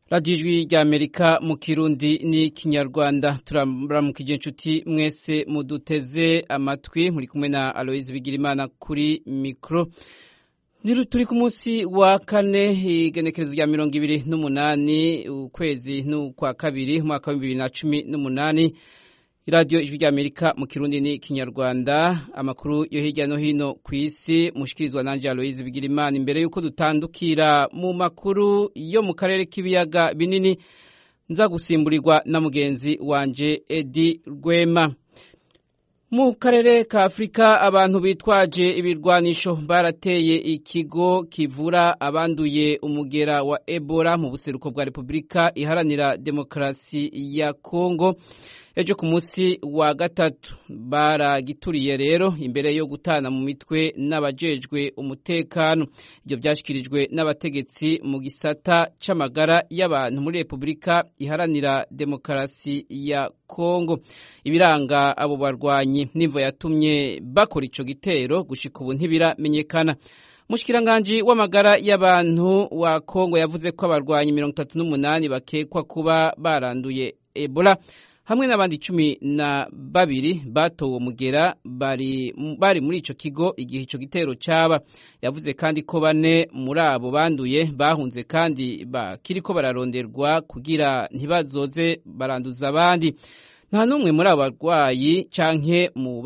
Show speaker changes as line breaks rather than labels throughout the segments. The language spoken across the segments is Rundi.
radiyo ijwi ry'Amerika mu Kirundi n'Ikinyarwanda. Turamukije inshuti mwese muduteze amatwi, muri kumwe na Aloise Bigirimana kuri mikro. Turi ku munsi wa kane igenekerezo rya 28 ukwezi n'ukwa kabiri umwaka wa 2018. Radio ijwi ry'Amerika mu Kirundi n'Ikinyarwanda, amakuru yo hirya no hino ku isi mushikirizwa nanje Aloise Bigirimana. Imbere yuko dutandukira mu makuru yo mu karere k'ibiyaga binini, nza gusimburirwa na mugenzi wanje Edi Rwema. Mu karere ka Afrika, abantu bitwaje ibirwanisho barateye ikigo kivura abanduye umugera wa Ebola mu buseruko bwa Repubulika Iharanira Demokarasi ya Kongo. Ejo ku munsi wa gatatu baragituriye rero imbere yo gutana mu mitwe n'abajejwe umutekano. Ibyo byashikirijwe n'abategetsi mu gisata c'amagara y'abantu muri Repubulika Iharanira Demokarasi ya Kongo. Ibiranga abo barwanyi n'imvo yatumye bakora ico gitero gushika ubu ntibiramenyekana. Mushikiranganje w'amagara y'abantu wa Kongo yavuze ko abarwanyi 38 bakekwa kuba baranduye Ebola hamwe n'abandi 12 batowe umugera bari muri ico kigo igihe ico gitero caba. Yavuze kandi ko 4 muri abo banduye bahunze kandi bakiriko bararonderwa kugira ntibazoze baranduza abandi. Nta numwe muri abo barwayi canke mu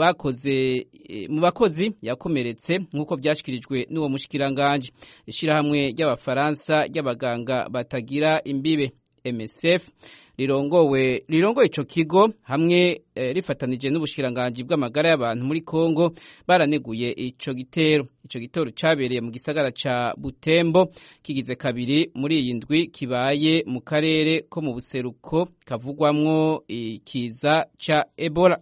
bakozi yakomeretse nk'uko byashikirijwe n'uwo mushikiranganje. Ishirahamwe ry'Abafaransa ry'abaganga batagira imbibe MSF rirongoye ico kigo hamwe rifatanije n'ubushikiranganje bw'amagara y'abantu muri Kongo baraneguye ico gitero. Ico gitero cabereye mu gisagara ca Butembo, kigize kabiri muri iyi ndwi kibaye mu karere ko mu buseruko kavugwamwo ikiza ca Ebola.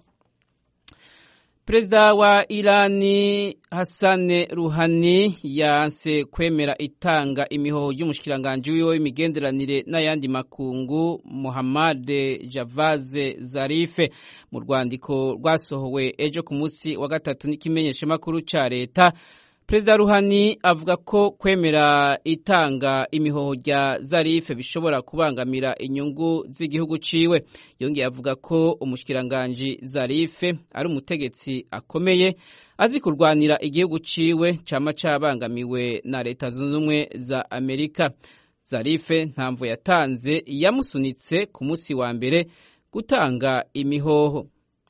Perezida wa Irani Hassan Rouhani yanse kwemera itanga imihoho y'umushikiranganje wiwe w'imigenderanire n'ayandi makungu Mohammad Javad Zarif. Mu rwandiko rwasohowe ejo ku munsi wa gatatu n'ikimenyesha makuru ca leta, Perezida Rouhani avuga ko kwemera itanga imihoho rya Zarif bishobora kubangamira inyungu z'igihugu ciwe. Yongeye avuga ko umushikiranganje Zarif ari umutegetsi akomeye azi kurwanira igihugu ciwe cama cabangamiwe na Leta Zunze Ubumwe za Amerika. Zarif ntamvo yatanze yamusunitse ku munsi wa mbere gutanga imihoho.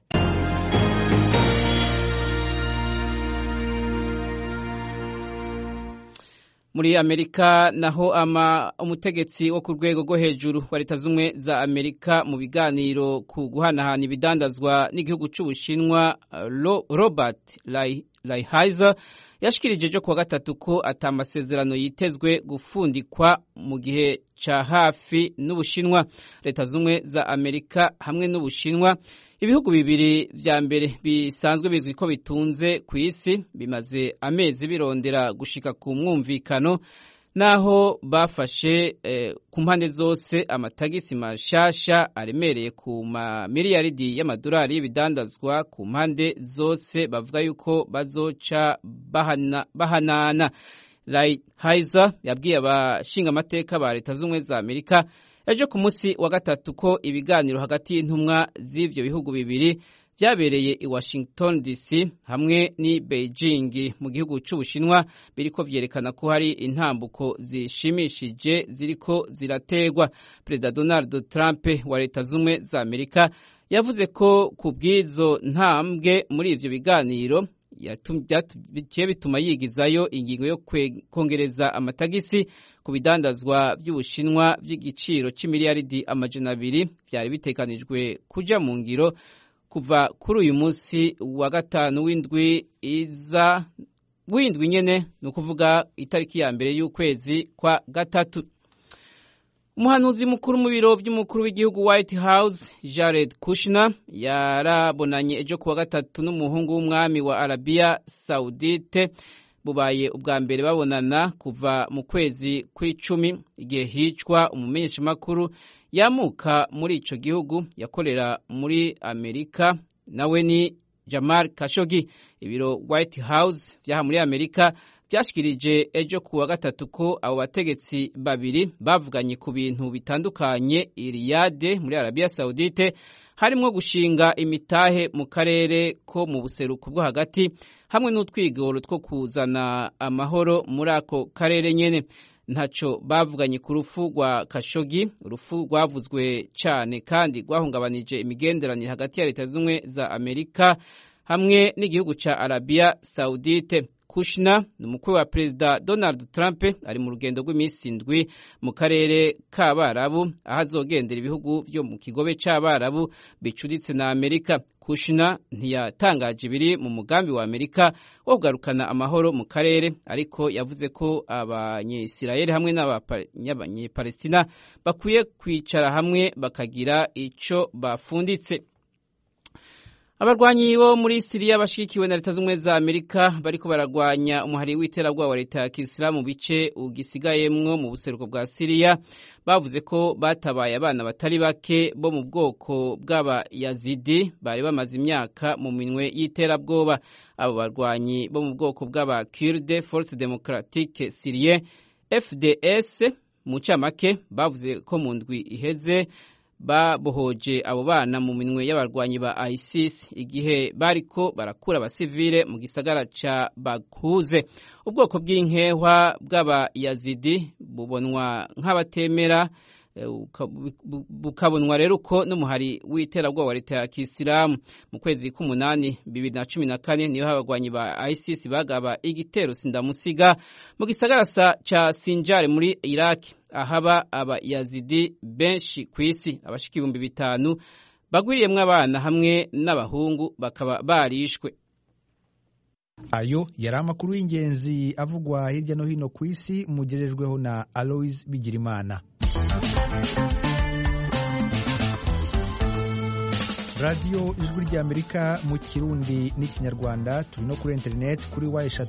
Muri Amerika naho umutegetsi wo ku rwego rwo hejuru wa Leta Zumwe za Amerika mu biganiro ku guhanahana ibidandazwa n'igihugu c'Ubushinwa Robert Lighthizer yashikirije ejo kuwa gatatu ko atamasezerano yitezwe gufundikwa mu gihe ca hafi n'Ubushinwa. Leta Zumwe za Amerika hamwe n'Ubushinwa, ibihugu bibiri vya mbere bisanzwe bizwi ko bitunze ku isi, bimaze amezi birondera gushika ku mwumvikano naho bafashe ku mpande zose amatagisi mashasha aremereye ku miliyaridi y'amadolari y'ibidandazwa ku mpande zose. Bavuga yuko bazoca bahanana. Lighthizer yabwiye abashinga amateka ba Leta Zumwe za Amerika ejo ku munsi wa gatatu ko ibiganiro hagati y'intumwa z'ivyo bihugu bibiri vyabereye i Washington DC hamwe ni Beijing mu gihugu c'Ubushinwa biriko vyerekana ko hari intambuko zishimishije ziriko zirategwa. Perezida Donald Trump wa Leta Zumwe za Amerika yavuze ko kubwizo ntambwe muri ivyo biganiro biciye bituma yigizayo ingingo yo kongereza amatagisi ku bidandazwa vy'Ubushinwa vy'igiciro c'imiliyaridi 200 vyari bitekanijwe kuja mu ngiro kuva kuri uyu munsi wa gatanu w'indwi nyene, ni ukuvuga itariki ya mbere y'ukwezi kwa gatatu. Umuhanuzi mukuru mu biro vy'umukuru w'igihugu White House Jared Kushner yarabonanye ejo kuwa gatatu n'umuhungu w'umwami wa Arabia Saudite. Bubaye ubwa mbere babonana kuva mu kwezi kw'icumi igihe hicwa umumenyeshamakuru yamuka muri ico gihugu yakorera muri Amerika, nawe ni Jamal Khashoggi. Ibiro White House vyaha muri Amerika byashikirije ejo kuwa gatatu ko abo bategetsi babiri bavuganye ku bintu bitandukanye i Riyadh muri Arabia Saudite, harimo gushinga imitahe mu karere ko mu buseruko bwo hagati hamwe n'utwigoro two kuzana amahoro muri ako karere nyene. Ntaco bavuganye ku rufu rwa Khashoggi, urufu rwavuzwe cyane kandi rwahungabanije imigenderanire hagati ya Leta z'Ubumwe za Amerika hamwe n'igihugu ca Arabia Saudite. Kushner ni umukwe wa Perezida Donald Trump, ari mu rugendo rw'iminsi 7 mu karere k'Abarabu, aho azogendera ibihugu vyo mu kigobe c'Abarabu bicuritse na Amerika. Kushner ntiyatangaje ibiri mu mugambi wa Amerika wo kugarukana amahoro mu karere, ariko yavuze ko abanyesirayeli hamwe n'abanyepalestina bakwiye kwicara hamwe bakagira ico bafunditse. Abarwanyi bo muri Syria bashikiwe na Leta z'Ubumwe za Amerika bariko baragwanya umuhari w'iterabwoba wa Leta ya Kisilamu mu bice ugisigayemwo mu buseruko bwa Syria bavuze ko batabaye abana batari bake bo mu bwoko bw'Abayazidi bari bamaze imyaka mu minwe y'iterabwoba. Abo barwanyi bo mu bwoko bw'Abakurde Force Democratique Syrienne FDS mu camake bavuze ko mu ndwi iheze babohoje abo bana mu minwe y'abarwanyi ba ISIS igihe bariko barakura abasivile mu gisagara ca Baghuze. Ubwoko bw'inkehwa bw'Abayazidi bubonwa nk'abatemera, bukabonwa rero uko n'umuhari w'iterabwoba wa Leta ya Kisilamu. Mu kwezi k'umunani 2014 niho abagwanyi ba ISIS bagaba igitero sindamusiga mu gisagara ca Sinjar muri Iraq, ahaba Abayazidi benshi kw'isi, abashika 5,000 bagwiriyemwo abana hamwe n'abahungu bakaba barishwe.
Ayo yari amakuru y'ingenzi avugwa hirya no hino ku isi, mugerejweho na Alois Bigirimana. Radio Ijwi ry'Amerika mu Kirundi n'Ikinyarwanda, turi no kuri internet kuri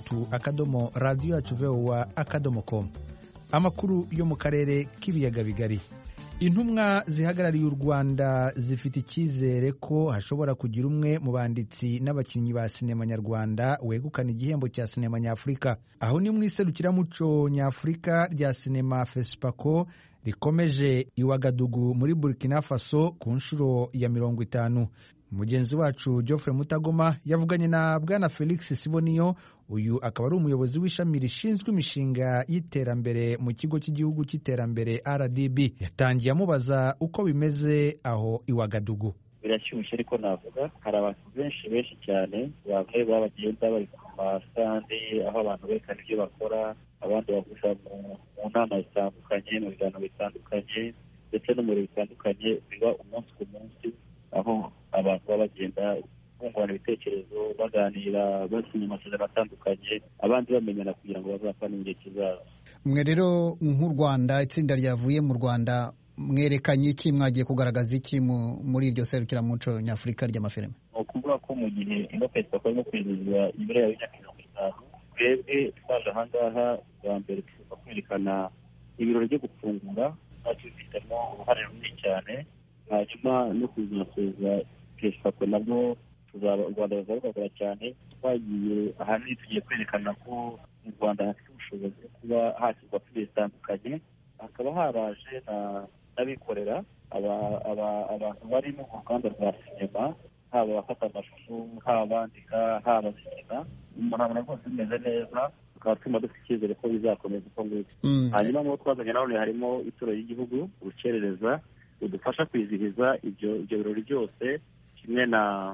wa3.radio.voa.com. Amakuru yo mu karere k'ibiyaga bigari. Intumwa zihagarariye u Rwanda zifite icyizere ko hashobora kugira umwe mu banditsi n'abakinnyi ba sinema nyarwanda wegukana igihembo cya sinema nyafurika. Aho ni mu iserukiramuco nyafurika rya sinema FESPACO rikomeje i Ouagadougou muri Burkina Faso ku nshuro ya 50. Mugenzi wacu Geoffrey Mutagoma yavuganye na Bwana Felix Siboniyo, uyu akaba ari umuyobozi w'ishami rishinzwe imishinga y'iterambere mu kigo cy'igihugu cy'iterambere RDB. Yatangiye amubaza uko bimeze aho i Ouagadougou.
Birashyushye ariko navuga hari abantu benshi cyane bamwe babagenda bari ku masandi aho abantu berekana ibyo bakora, abandi bavuga mu nama zitandukanye, mu biganiro bitandukanye ndetse no mu bitandukanye biba umunsi ku munsi, aho abantu baba bagenda bungurana ibitekerezo, baganira, basinya amasezerano atandukanye, abandi bamenyana kugira ngo bazapane igihe kizaza.
Mwe rero nk'u Rwanda, itsinda ryavuye mu Rwanda, mwerekanye iki, mwagiye kugaragaza iki muri iryo serukiramuco nyafurika ry'amafilime?
Ukuvuga ko mu gihe ino FESPACO irimo kwizihiza imbere ya 50, twebwe twaje ahangaha bwa mbere tuza kwerekana ibirori byo gufungura, natwe bifitemo uruhare runini cyane, hanyuma no kuzasoza FESPACO nabwo u Rwanda ruzagakora cyane. Twagiye ahanini tugiye kwerekana ko mu Rwanda hafite ubushobozi bwo kuba hashyirwa filime zitandukanye, hakaba haraje n'abikorera, abantu bari mu ruganda rwa sinema, haba abafata amashusho, haba abandika, haba abazikina. Umuntu abona rwose bimeze neza, tukaba turimo dufite icyizere ko bizakomeza uko nguko. Hanyuma mu twazanye nanone harimo ituro ry'igihugu urukerereza rudufasha kwizihiza ibyo birori byose, kimwe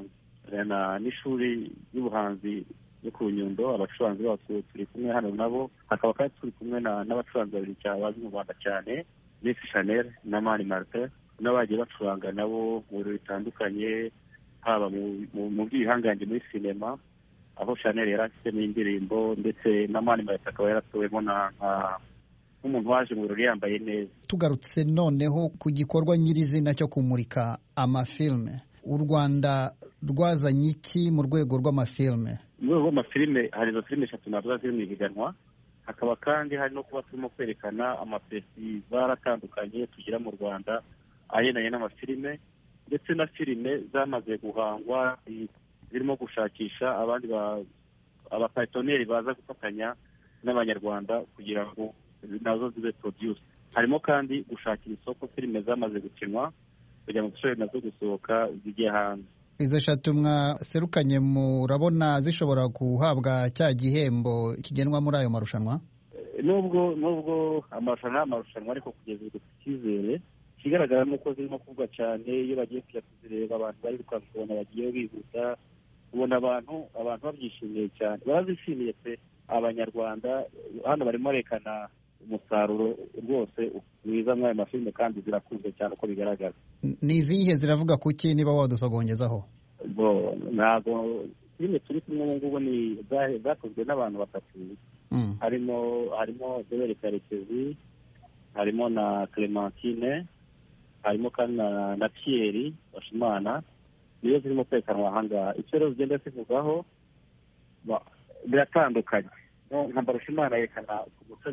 n'ishuri y'ubuhanzi yo ku Nyundo. Abacuranzi bacu turi kumwe hano nabo, hakaba kandi turi kumwe n'abacuranzi babiri bazi mu Rwanda cyane, Miss Chanel na Mani Martin, n'abagiye bacuranga nabo mu birori bitandukanye, haba mu by'ibihangange muri sinema, aho Chanel yari afitemo indirimbo, ndetse na Mani Martin akaba yaratowemo nk'umuntu waje mu birori yambaye neza.
Tugarutse noneho ku gikorwa nyirizina cyo kumurika amafilme, u Rwanda rwazanye iki mu rwego rw'amafilme?
Mu rwego rw'amafilme hari izo filime 3 navuga ziri mu ihiganwa, hakaba kandi hari no kuba turimo kwerekana amafestival atandukanye tugira mu Rwanda ayenanye n'amafilme, ndetse na filime zamaze guhangwa zirimo gushakisha abandi abaparteneri baza gufatanya n'abanyarwanda kugira ngo nazo zibe produce. Harimo kandi gushakira isoko filime zamaze gukinwa kugira ngo dushobore nazo gusohoka zijye hanze.
Izo eshatu mwaserukanye murabona zishobora guhabwa cya gihembo kigenwa muri ayo marushanwa?
Nubwo amarushanwa ariko kugeza ubu dufite icyizere. Ikigaragara ni uko zirimo kuvugwa cyane. Iyo bagiye kujya kuzireba abantu bari kubona bagiye bihuta, ubona abantu babyishimiye cyane, barazishimiye pe. Abanyarwanda hano barimo barekana umusaruro rwose mwiza muri ayo mafilime kandi zirakunzwe cyane uko bigaragara.
Ni izihe ziravuga kuki niba wadusogongezaho?
Ntabwo filime turi kumwe ubu ngubu ni zakozwe n'abantu batatu. Harimo Debere Karekezi, harimo na Clementine, harimo kandi na Pierre Bashimana. Niyo zirimo kwerekanwa aha ngaha. Icyo rero zigenda zivugaho biratandukanye. Nka Bashimana yerekana ku muco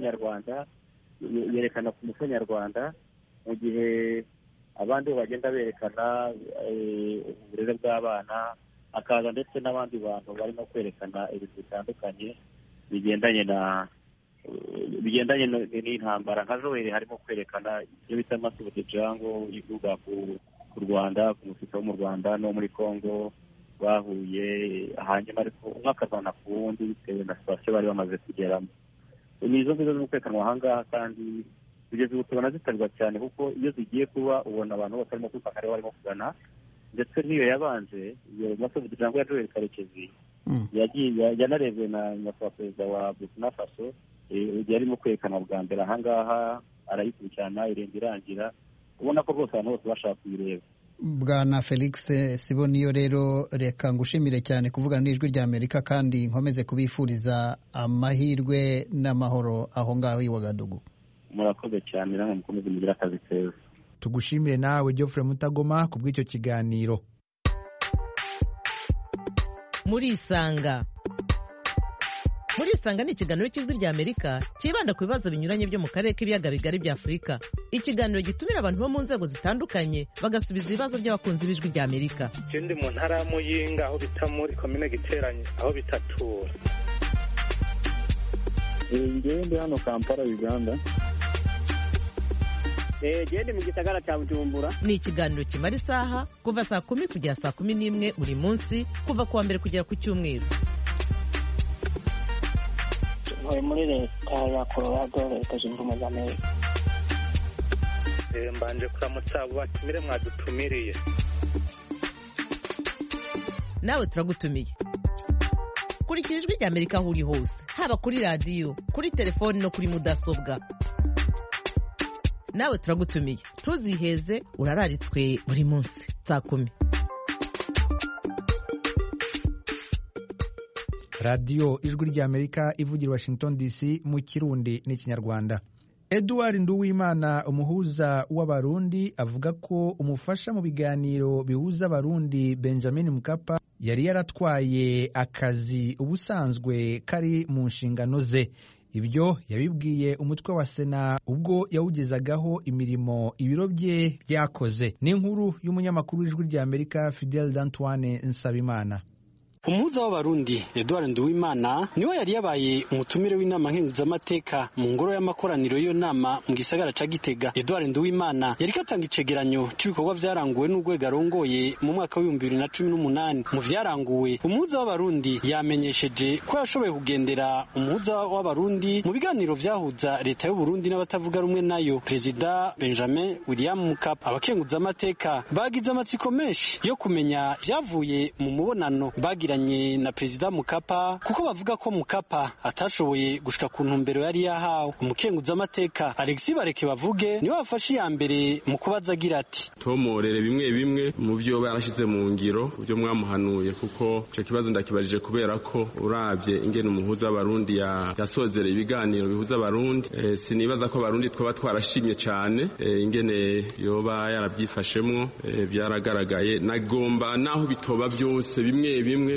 nyarwanda, mu gihe abandi bagenda berekana uburere bw'abana, akaza ndetse n'abandi bantu barimo kwerekana ibintu bitandukanye bigendanye n'intambara. Nka Joel harimo kwerekana ibyo bita Massive de Django, ivuga ku Rwanda, ku musirikare wo mu Rwanda no muri Congo bahuye, hanyuma ariko umwe akazana ku wundi bitewe na situation bari bamaze kugeramo. Ni izo ngizo zirimo kwerekanwa aha ngaha kandi kugeza ubu tubona zitabwa cyane, kuko iyo zigiye kuba ubona abantu bose barimo kwifata ariho barimo kugana, ndetse n'iyo yabanje iyo Massive de Django ya Joel Karekezi yanarebwe na nyakubahwa perezida wa Burkina Faso, yarimo kwerekana bwa mbere aha ngaha, arayikurikirana irenga irangira, ubona ko rwose abantu bose bashaka kuyireba.
Bwana Felix Siboniyo, rero reka ngushimire cyane kuvugana n'Ijwi ry'Amerika kandi nkomeze kubifuriza amahirwe n'amahoro aho ngaho i Wagadugu.
Murakoze cyane, namwe mukomeze mugire akazi keza.
Tugushimire nawe Geoffrey Mutagoma ku bw'icyo kiganiro.
Murisanga ni ikiganiro cy'Ijwi ry'Amerika kibanda ku bibazo binyuranye byo mu karere k'ibiyaga bigari bya Afurika. Ikiganiro gitumira abantu bo mu nzego zitandukanye bagasubiza ibibazo by'abakunzi b'Ijwi ry'Amerika.
Ikindi mu ntara ya Muyinga aho bita muri komine Giteranye aho bitatura.
Ngende hano Kampala, Uganda.
Gende mu gisagara cya Bujumbura.
Ni ikiganiro kimara isaha kuva saa 10 kugera saa 11 buri munsi, kuva kuwa mbere kugera ku cyumweru.
Muri leta ya Colorado, Leta Zunze Ubumwe za Amerika.
Mbanje kuramutsa abo batumire mwadutumiriye.
Nawe turagutumiye. Kurikira Ijwi ry'Amerika aho uri hose, haba kuri radiyo, kuri telefoni no kuri mudasobwa. Nawe turagutumiye, ntuziheze, urararitswe buri munsi saa 10.
Radio Ijwi ry'Amerika ivugira Washington DC mu Kirundi n'Ikinyarwanda. Edouard Nduwimana, umuhuza w'Abarundi, avuga ko umufasha mu biganiro bihuza Abarundi Benjamin Mkapa yari yaratwaye akazi ubusanzwe kari mu nshingano ze. Ibyo yabibwiye umutwe wa Sena ubwo yawugezagaho imirimo ibiro bye byakoze. Ni inkuru y'umunyamakuru w'Ijwi ry'Amerika Fidel D'Antoine Nsabimana.
Umuhuza w'Abarundi Edouard Nduwimana niwe yari yabaye umutumire w'inama nkenguzamateka mu ngoro y'amakoraniro y'iyo nama mu gisagara ca Gitega. Edouard Nduwimana yari katanga icegeranyo c'ibikorwa vyaranguwe n'urwego arongoye mu mwaka wa 2018. Mu vyaranguwe, umuhuza w'Abarundi yamenyesheje ko yashoboye kugendera umuhuza w'Abarundi mu biganiro vyahuza leta y'u Burundi n'abatavuga rumwe nayo, Perezida Benjamin William Mkapa. Abakenguzamateka bagize amatsiko menshi yo kumenya vyavuye mu mubonano bagira na Perezida Mkapa, kuko bavuga ko Mkapa atashoboye gushika ku ntumbero yari yahawe. Umukenguzamateka Alexis Bareke bavuge niwe wafashe ya mbere mu kubaza agira ati:
tomorere bimwe mu byo barashize mu ngiro byo mwamuhanuye, kuko ico kibazo ndakibajije kubera ko uravye ingene umuhuza w'Abarundi yasozereye ibiganiro bihuza Abarundi. Sinibaza ko Abarundi twaba twarashimye cyane ingene yoba yarabyifashemwo. Byaragaragaye, nagomba naho bitoba byose bimwe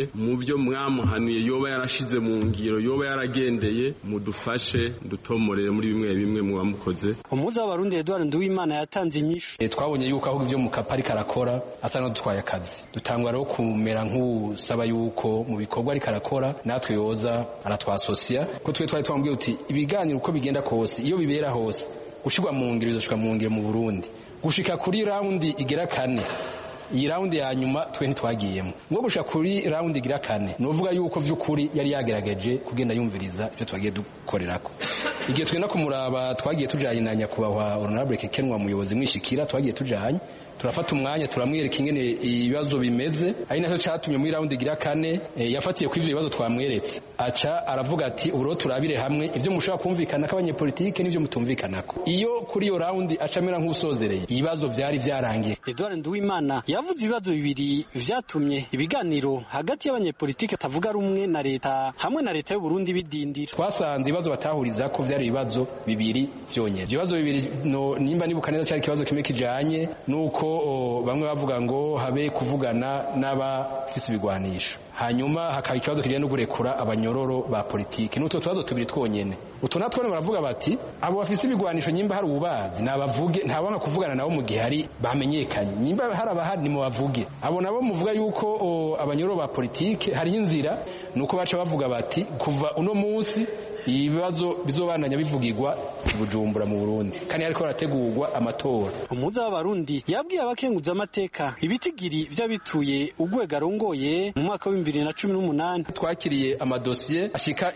bimwe mu byo mwamuhanuye yoba yarashize mu ngiro yoba yaragendeye mudufashe dutomorere muri bimwe bimwe mubamukoze.
Umuhuza w'abarundi Edouard Nduwimana yatanze inyishu.
Twabonye yuko aho ivyo mu kapari karakora asa no dutwaye akazi, dutangwa rero kumera nk'usaba yuko mu bikorwa ari karakora natwe yoza aratwasosia ko twe twari twambwiye uti ibiganiro uko bigenda kose iyo bibera hose gushirwa mu ngiro bizoshika mu ngiro mu Burundi gushika kuri raundi igera kane. Iyi raundi ya nyuma twe ntitwagiyemo ngo gushika kuri raundi igira kane novuga yuko vy'ukuri yari yagerageje kugenda yumviriza ibyo twagiye dukorerako. Igihe twenda kumuraba twagiye tujanye na nyakubahwa Honorable Kekenwa muyobozi mwishikira twagiye tujanye turafata umwanya turamwereka ingene ibibazo bimeze ari naco catumye muri raundi igira kane yafatiye kuri ivyo bibazo twamweretse aca aravuga ati uro turabire hamwe ivyo mushobora kumvikana k'abanyepolitike n'ivyo mutumvikanako. Iyo kuri iyo raundi acamera nk'usozereye ibibazo vyari vyarangiye.
Edouard Nduwimana yavuze ibibazo bibiri vyatumye ibiganiro hagati y'abanyepolitike tavuga rumwe na leta hamwe na leta y'u Burundi bidindira.
Twasanze ibibazo batahuriza ko vyari ibibazo bibiri vyonyene. Ibibazo bibiri nimba nibuka neza cyari ikibazo kimwe kijanye nuko bamwe bavuga ngo habe kuvugana n'abafise ibigwanisho, hanyuma hakaba ikibazo kijanye no gurekura abanyororo ba politike. N'utwo tubazo tubiri twonyene utu natwo baravuga bati abo bafise ibigwanisho nyimba hari ububazi nabavuge, ntabanga kuvugana nabo mu gihe hari bamenyekanye, nyimba hari abahari ni mu bavuge. Abo nabo muvuga yuko abanyororo ba politike hari inzira nuko baca bavuga bati kuva uno munsi ibibazo bizobananya bivugirwa Bujumbura mu Burundi kandi ariko barategurwa amatora.
Umuhuza w'abarundi yabwiye abakenguza amateka ibitigiri vy'abituye urwego arongoye mu mwaka wa 2018.
Twakiriye amadosiye ashika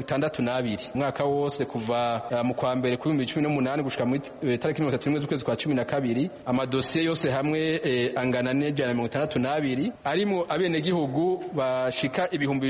162 mwaka wose kuva mu kwa mbere ku 2018 gushika mu tariki 31 z'ukwezi kwa 12. Amadosiye yose hamwe angana n'162 arimo abene gihugu bashika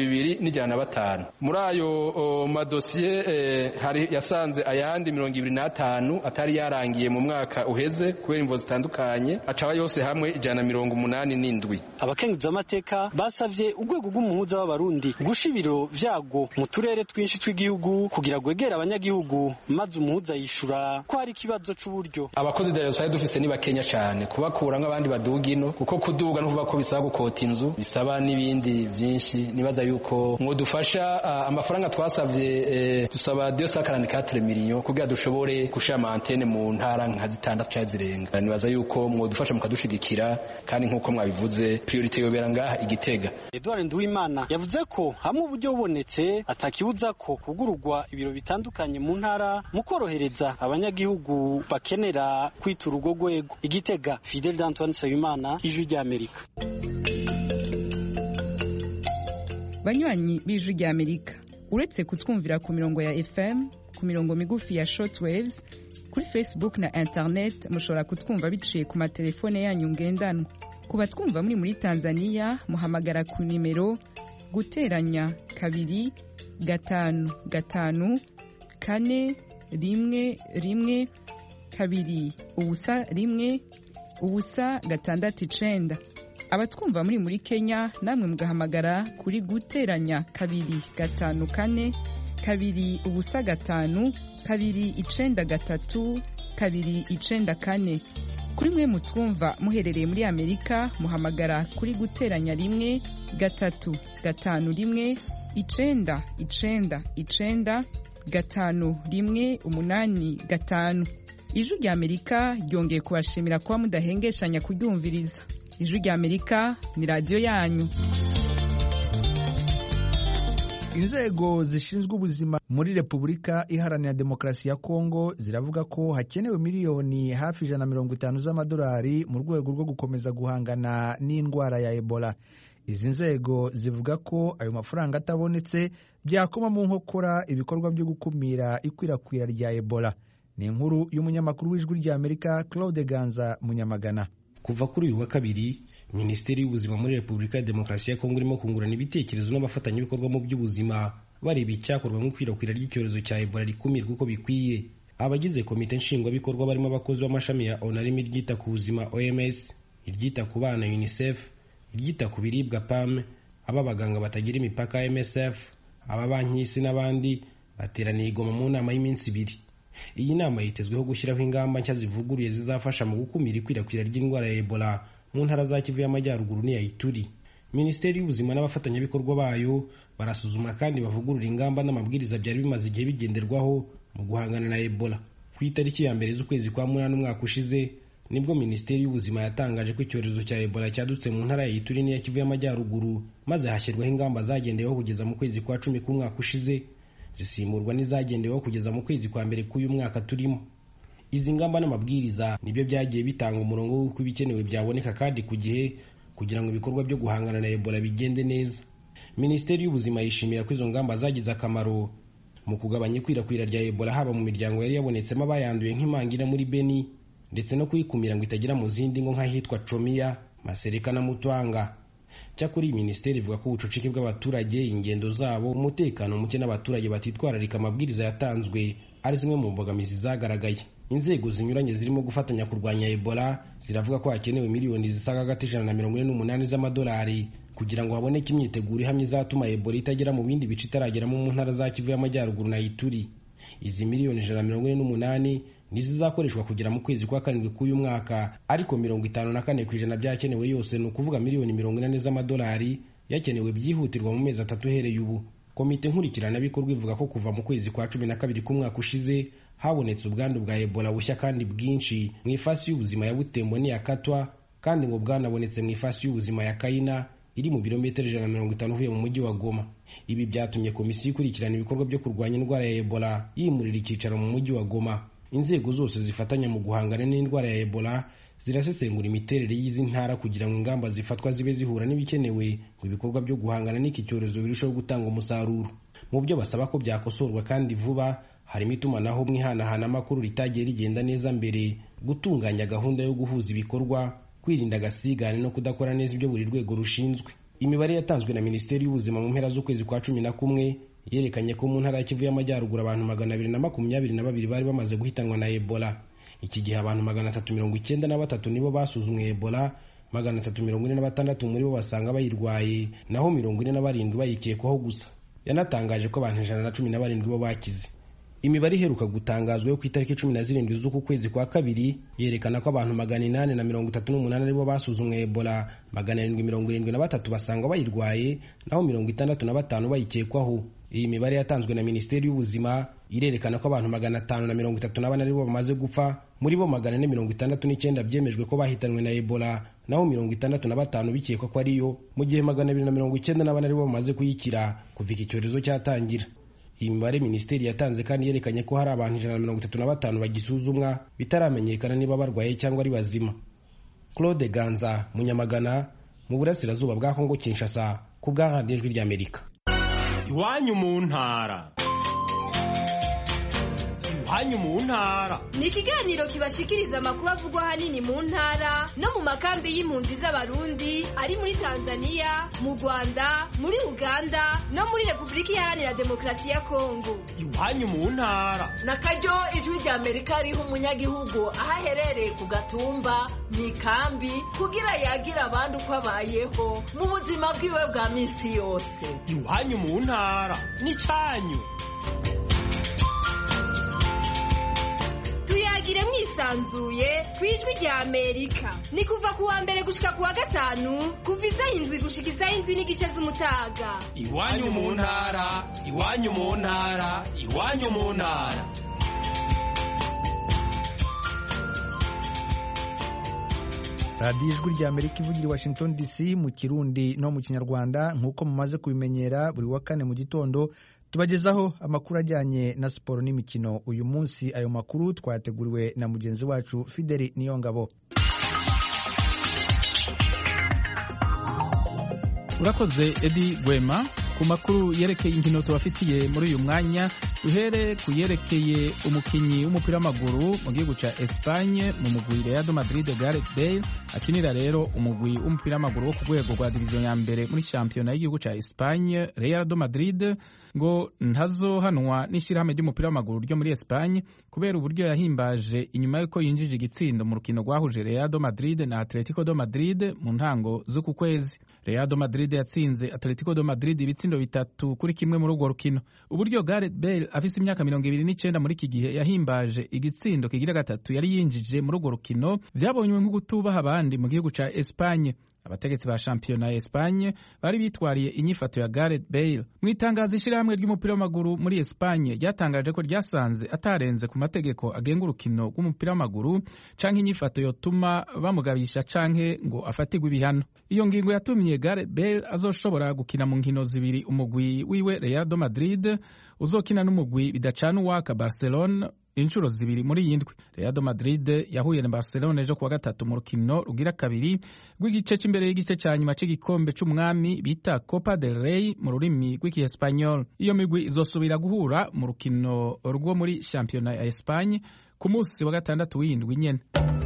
2205. Muri ayo madosiye hari yasanze ayandi 25 atari yarangiye mu mwaka uheze kubera imvo zitandukanye acaba yose hamwe 187.
Abakenguza amateka basavye urwego rw'umuhuza w'abarundi gushibiro vyago mu turere twinshi tw'igihugu kugira gwegera abanyagihugu maze umuhuza yishura ko hari kibazo c'uburyo.
Abakozi da leta dufise ni bakenya cyane kubakura nk'abandi badugino kuko kuduga no kuvuga ko bisaba gukota inzu bisaba n'ibindi byinshi. Nibaza yuko mwodufasha amafaranga twasavye dusaba 244 millions kugira dushobore kushama antene mu ntara nka zitandatu cyangwa zirenga. Nibaza yuko mwodufasha mukadushigikira kandi nkuko mwabivuze priority yobera ngaha Igitega.
Edouard Nduwimana yavuze ko hamwe uburyo bubonetse atakibuza ko kugururwa ibiro bitandukanye mu ntara mu korohereza abanyagihugu bakenera kwitura urwo rwego. Igitega, Fidel Antoine Nsabimana, Ijwi ry'Amerika.
Banywanyi b'Ijwi ry'Amerika, uretse kutwumvira ku mirongo ya FM, ku mirongo migufi ya shortwaves, kuri Facebook na internet mushobora kutwumva biciye ku matelefone yanyu ngendanwa. Kuba twumva muri Tanzania muhamagara ku nimero guteranya 2 5 5 4 1 1 2 ubusa 1 ubusa 6 abatwumva muri Kenya namwe mugahamagara kuri guteranya 2 5 4 2 ubusa 5 2 9 3 2 9 4. Kuri mwe mutwumva muherereye muri Amerika muhamagara kuri guteranya 1 3 5 1 9 9 9 5 1 8 5. Ijwi ry'Amerika ryongeye kubashimira kuba mudahengeshanya kuryumviriza. Ijwi ry'Amerika ni radio yanyu.
Inzego zishinzwe ubuzima muri Repubulika Iharanira Demokarasi ya Kongo ziravuga ko hakenewe miliyoni hafi 150 z'amadolari mu rwego rwo gukomeza guhangana n'indwara ya Ebola. Izi nzego zivuga ko ayo mafaranga atabonetse byakoma mu nkokora ibikorwa byo gukumira ikwirakwira rya Ebola. Ni inkuru y'umunyamakuru w'Ijwi ry'Amerika Claude Ganza Munyamagana.
Kuva kuri uyu wa kabiri, Minisiteri y'Ubuzima muri Repubulika ya Demokarasi ya Kongo irimo kungurana ibitekerezo n'abafatanyabikorwa mu by'ubuzima bareba icyakorwa mu kwirakwira ry'icyorezo cya Ebola rikumirwa uko bikwiye. Abagize komite nshingwabikorwa barimo abakozi b'amashami ya ONARIM iryita ku buzima OMS, iryita ku bana UNICEF, iryita ku biribwa PAM, ab'abaganga batagira imipaka MSF, ababanki y'isi n'abandi bateraniye i Goma mu nama y'iminsi 2. Iyi nama yitezweho gushyiraho ingamba nshya zivuguruye zizafasha mu gukumira ikwirakwira ry'indwara ya Ebola mu ntara za Kivu y'Amajyaruguru n'iya Ituri. Minisiteri y'Ubuzima n'abafatanyabikorwa bayo barasuzuma kandi bavugurura ingamba n'amabwiriza byari bimaze igihe bigenderwaho mu guhangana na Ebola. Ku itariki ya mbere z'ukwezi kwa munani umwaka ushize nibwo Minisiteri y'Ubuzima yatangaje ko icyorezo cya Ebola cyadutse mu ntara ya Ituri n'iya Kivu y'Amajyaruguru, maze hashyirwaho ingamba zagendeweho kugeza mu kwezi kwa 10 k'umwaka ushize, zisimburwa n'izagendeweho kugeza mu kwezi kwa mbere k'uyu mwaka turimo. Izi ngamba n'amabwiriza nibyo byagiye bitanga umurongo w'uko ibikenewe byaboneka kandi ku gihe kugira ngo ibikorwa byo guhangana na Ebola bigende neza. Minisiteri y'Ubuzima yishimira ko izo ngamba zagize akamaro mu kugabanya ikwirakwira rya Ebola, haba mu miryango yari yabonetsemo abayanduye nk'Imangira muri Beni, ndetse no kuyikumira ngo itagera mu zindi ngo nk'ahitwa Chomia, Masereka na Mutwanga. Cyakora iyi minisiteri ivuga ko ubucucike bw'abaturage, ingendo zabo, umutekano muke n'abaturage batitwararika amabwiriza yatanzwe ari zimwe mu mbogamizi zagaragaye. Inzego zinyuranye zirimo gufatanya kurwanya Ebola ziravuga ko hakenewe miliyoni zisaga hagati $148 z'amadolari kugira ngo haboneke imyiteguro ihamye izatuma Ebola itagera mu bindi bice itarageramo mu ntara za Kivu y'Amajyaruguru na Ituri. Izi miliyoni 148 nizizakoreshwa kugera mu kwezi kwa 7 k'uyu mwaka, ariko 54% byakenewe yose, ni ukuvuga miliyoni 40 z'amadolari yakenewe byihutirwa mu mezi 3 uhereye ubu. Komite nkurikiranabikorwa ivuga ko kuva mu kwezi kwa 12 k'umwaka ushize habonetse ubwandu bwa Ebola bushya kandi bwinshi mu ifasi y'ubuzima ya Butembo n'iya Katwa, kandi ngo bwanabonetse mu ifasi y'ubuzima ya Kaina iri mu birometero 150 uvuye mu mujyi wa Goma. Ibi byatumye komisiyo ikurikirana ibikorwa byo kurwanya indwara ya Ebola yimurira icyicaro mu mujyi wa Goma. Inzego zose zifatanya mu guhangana n'indwara ya Ebola zirasesengura imiterere y'izi ntara kugira ngo ingamba zifatwa zibe zihura n'ibikenewe ngo ibikorwa byo guhangana n'iki cyorezo birusheho gutanga umusaruro. Mu byo basaba ko byakosorwa kandi vuba harimo itumanaho mwihanahana amakuru ritagiye rigenda neza mbere, gutunganya gahunda yo guhuza ibikorwa, kwirinda agasigane no kudakora neza ibyo buri rwego rushinzwe. Imibare yatanzwe na Minisiteri y'Ubuzima mu mpera z'ukwezi kwa 11 yerekanye ko mu ntara ya Kivu y'Amajyaruguru abantu 222 bari bamaze guhitanwa na Ebola. Iki gihe abantu 393 nibo basuzumwe Ebola, 346 muri bo basanga bayirwaye, naho 47 bayikekwaho gusa. Yanatangaje ko abantu 117 bo bakize. Imibare iheruka gutangazwa yo ku itariki 17 z'uku kwezi kwa kabiri yerekana ko abantu 838 aribo basuzumwe Ebola, 773 basanga bayirwaye, naho 65 bayikekwaho. Iyi mibare yatanzwe na Minisiteri y'Ubuzima irerekana ko abantu 534 aribo bamaze gupfa, muri bo 469 byemejwe ko bahitanwe na Ebola, naho 65 bikekwa ko ariyo, mu gihe 294 aribo bamaze kuyikira kuva iki cyorezo cyatangira. Iyi mibare Minisiteri yatanze kandi yerekanye ko hari abantu 135 bagisuzumwa bitaramenyekana niba barwaye cyangwa ari bazima. Claude Ganza, Munyamagana, mu burasirazuba bwa Kongo Kinshasa, ku bwa Radio Ijwi ry'Amerika.
Iwanyu mu ntara. Iwanyu mu ntara
ni ikiganiro kibashikiriza amakuru avugwa hanini mu ntara no mu makambi y'impunzi z'Abarundi ari muri Tanzania, mu Rwanda, muri Uganda no muri Repubulika Iharanira Demokarasi ya Kongo.
Iwanyu mu ntara
nakaryo Ijwi ry'Amerika riha umunyagihugu aho aherereye ku gatumba mu ikambi kugira yagira abandi uko abayeho mu buzima bwiwe bwa minsi yose.
Iwanyu mu ntara ni cyanyu.
Tuyagire mwisanzuye ku Ijwi ry'Amerika. Ni kuva ku wa mbere gushika ku wa gatanu kuva 7 gushika 7:30 z'umutaga.
Iwanyu mu ntara, iwanyu mu ntara, iwanyu mu ntara.
radiyo ijwi ry'Amerika ivugira i Washington DC mu Kirundi no mu Kinyarwanda. Nk'uko mumaze kubimenyera, buri wa kane mu gitondo tubagezaho amakuru ajyanye na siporo n'imikino. Uyu munsi ayo makuru twateguriwe na mugenzi wacu Fideli Niyongabo.
Urakoze Edi Gwema. Ku makuru yerekeye inkino tubafitiye muri uyu mwanya, duhere ku yerekeye umukinyi w'umupira w'amaguru mu gihugu ca Espagne mu mugwi Real Madrid, Gareth Bale, akinira rero umugwi w'umupira w'amaguru wo ku rwego rwa diviziyo ya mbere muri shampiyona y'igihugu ca Espagne. Real Madrid ngo ntazohanwa n'ishyirahamwe ry'umupira w'amaguru ryo muri Espagne kubera uburyo yahimbaje inyuma y'uko yinjije igitsindo mu rukino rwahuje Real Madrid na Atletico de Madrid mu ntango z'uku kwezi. Real Madrid yatsinze Atletico de Madrid ibitsindo 3-1 muri urwo rukino. Uburyo Gareth Bale afise imyaka 29 muri iki gihe yahimbaje igitsindo kigira gatatu yari yinjije muri urwo rukino vyabonywe nko gutubaha abandi mu gihugu ca Espagne. abategetsi ba shampiyona ya Espagne bari bitwariye inyifato ya Gareth Bale. Mu itangazo ishirahamwe ry'umupira w'amaguru muri Espagne ryatangaje ko ryasanze atarenze ku mategeko agenga urukino rw'umupira w'amaguru canke inyifato yotuma bamugabisha canke ngo afatirwe ibihano. Iyo ngingo yatumye Gareth Bale azoshobora gukina mu nkino zibiri umugwi wiwe Real Madrid uzokina n'umugwi bidacana uwaka Barcelona inshuro zibiri muri yindwi. Real Madrid yahuye na Barcelona ejo kuwa gatatu mu rukino rugira kabiri rw'igice cy'imbere y'igice cya nyuma cy'igikombe c'umwami bita Copa del Rey mu rurimi rw'Ikiespanyol. Iyo migwi izosubira guhura mu rukino rwo muri shampiyona ya Espagne ku munsi wa gatandatu w'indwi nyene.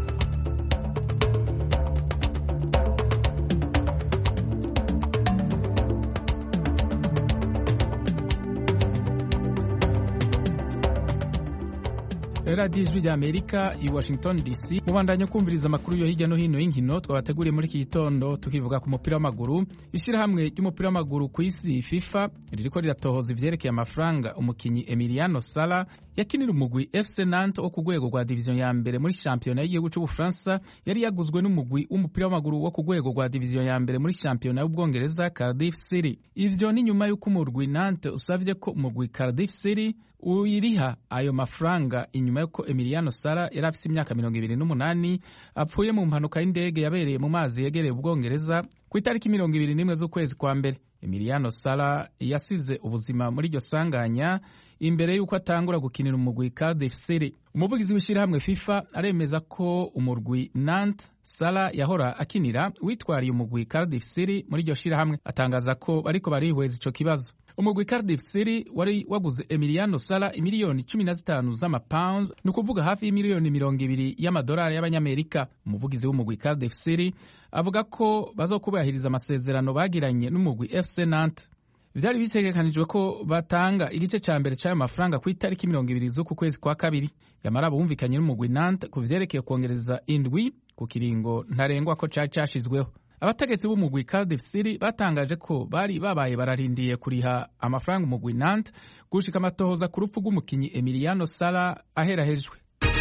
Radio Ijwi ry'Amerika i Washington DC mubandanya kumviriza amakuru yo hirya no hino y'inkino twabateguriye muri iki gitondo tukivuga ku mupira w'amaguru. Ishirahamwe ry'umupira w'amaguru ku isi FIFA ririko riratohoza ivyerekeye amafaranga umukinyi Emiliano Sala yakinira umugwi FC Nantes wo ku rwego rwa division ya mbere muri shampiyona y'igihugu c'Ubufaransa yari yaguzwe n'umugwi w'umupira w'amaguru wo ku rwego rwa division ya mbere muri shampiyona y'Ubwongereza Cardiff City. Ivyo ni nyuma y'uko umugwi Nantes usavye ko umugwi Cardiff City uyiriha ayo mafaranga inyuma yuko Emiliano Sala yari afise imyaka 28 apfuye mu mpanuka y'indege yabereye mu mazi yegereye Ubwongereza ku itariki 21 z'ukwezi kwa mbere. Emiliano Sala yasize ubuzima muri iryo sanganya imbere y'uko atangura gukinira umugwi Cardiff City. Umuvugizi w'ishirahamwe FIFA aremeza ko umurwi Nantes Sala yahora akinira witwariye umugwi Cardiff City muri iryo shirahamwe, atangaza ko bariko barihweza ico kibazo. Umugwi Cardiff City wari waguze Emiliano Sala imiliyoni 15 z'amapounds, ni ukuvuga hafi y'imiliyoni 20 y'amadolari y'abanyamerika. Umuvugizi w'umugwi Cardiff City avuga ko bazokubahiriza amasezerano bagiranye n'umugwi FC Nantes. Vyari bitegekanijwe ko batanga igice ca mbere c'ayo mafaranga ku itariki 20 z'uku kwezi kwa kabiri. Yamara bumvikanye n'umugwi Nantes ku vyerekeye kongereza indwi ku kiringo ntarengwa ko cari cashizweho. Abategetsi b'umugwi Cardiff City batangaje ko bari babaye bararindiye kuriha amafaranga umugwi Nantes gushika amatohoza ku rupfu rw'umukinyi Emiliano Sala aherahejwe.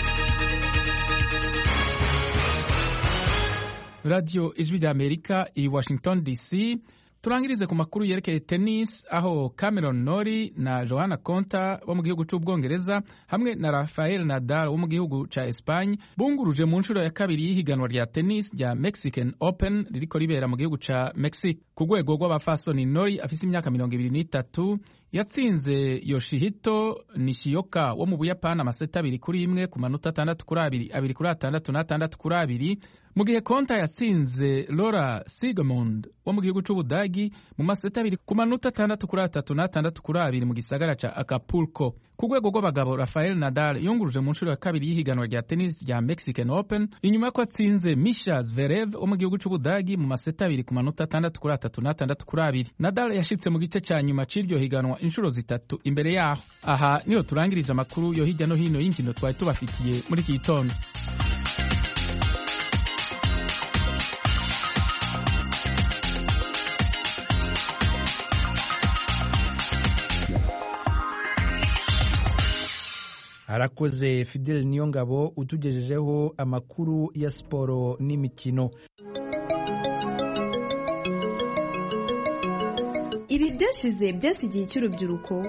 Radio Ijwi ry'Amerika i Washington DC. Turangirize ku makuru yerekeye tennis aho Cameron Norrie na Johanna Konta wo mu gihugu c'Ubwongereza hamwe na Rafael Nadal wo mu gihugu ca Espagne bunguruje mu nshuro ya kabiri y'ihiganwa rya tennis rya Mexican Open ririko ribera mu gihugu ca Mexique. Ku rwego rw'abafasoni Norrie afise imyaka 23 yatsinze Yoshihito Nishioka wo mu Buyapani amaseta 2-1 ku manota 6-2, 2-6, 6-2, mu gihe Konta yatsinze Laura Siegemund wo mu gihugu c'Ubudagi mu maseta 2 ku manota 6-3, 6-2 mu gisagara ca Acapulco. Ku rwego rw'abagabo Rafael Nadal yunguruje mu nshuro ya kabiri y'ihiganwa rya tennis rya Mexican Open inyuma ko atsinze Misha Zverev wo mu gihugu c'Ubudagi mu maseta 2 ku manota 6-3, 6-2. Nadal yashitse mu gice ca nyuma c'iryo higanwa inshuro zitatu imbere yaho. Aha niho turangiriza amakuru yo hirya no hino y'inkino twari tubafitiye muri iki gitondo.
Arakoze Fidel Niyongabo utugejejeho amakuru ya siporo n'imikino.
Ibi byashize byasigiye cy'urubyiruko.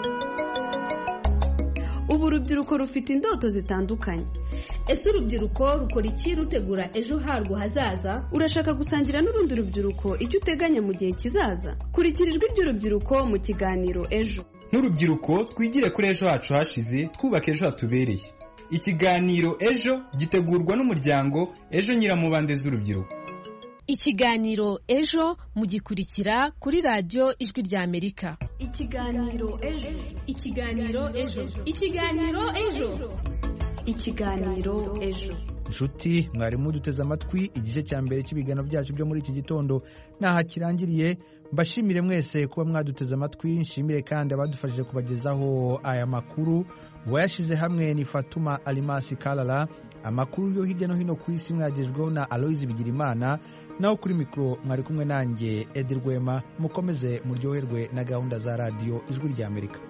Ubu urubyiruko rufite indoto zitandukanye.
Ese urubyiruko rukora iki rutegura ejo harwo hazaza?
Urashaka gusangira n'urundi rubyiruko icyo uteganya mu gihe kizaza? Kurikira ijwi ry'urubyiruko mu kiganiro Ejo.
N'urubyiruko twigire kuri ejo hacu hashize twubaka ejo hatubereye. Ikiganiro Ejo gitegurwa n'umuryango Ejo Nyiramubande z'urubyiruko.
Ikiganiro Ejo mugikurikira kuri radio Ijwi ry'Amerika.
Ikiganiro Ejo.
Ikiganiro Ejo. Ikiganiro Ejo.
Ikiganiro Ejo.
Nshuti mwarimu duteze amatwi igice cya mbere cy'ibigano byacu byo muri iki gitondo naha kirangiriye. Mbashimire mwese kuba mwaduteze amatwi, nshimire kandi abadufashije kubagezaho aya makuru. Wayashize hamwe ni Fatuma Alimasi Kalala. Amakuru yo hirya no hino ku isi mwagejweho na Aloise Bigirimana, naho kuri mikro mwari kumwe nanjye Edi Rwema. Mukomeze muryoherwe na gahunda za radio Ijwi ry'Amerika.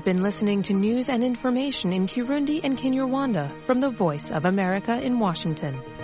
You've been listening to news and information in Kirundi and Kinyarwanda from the Voice of America in Washington.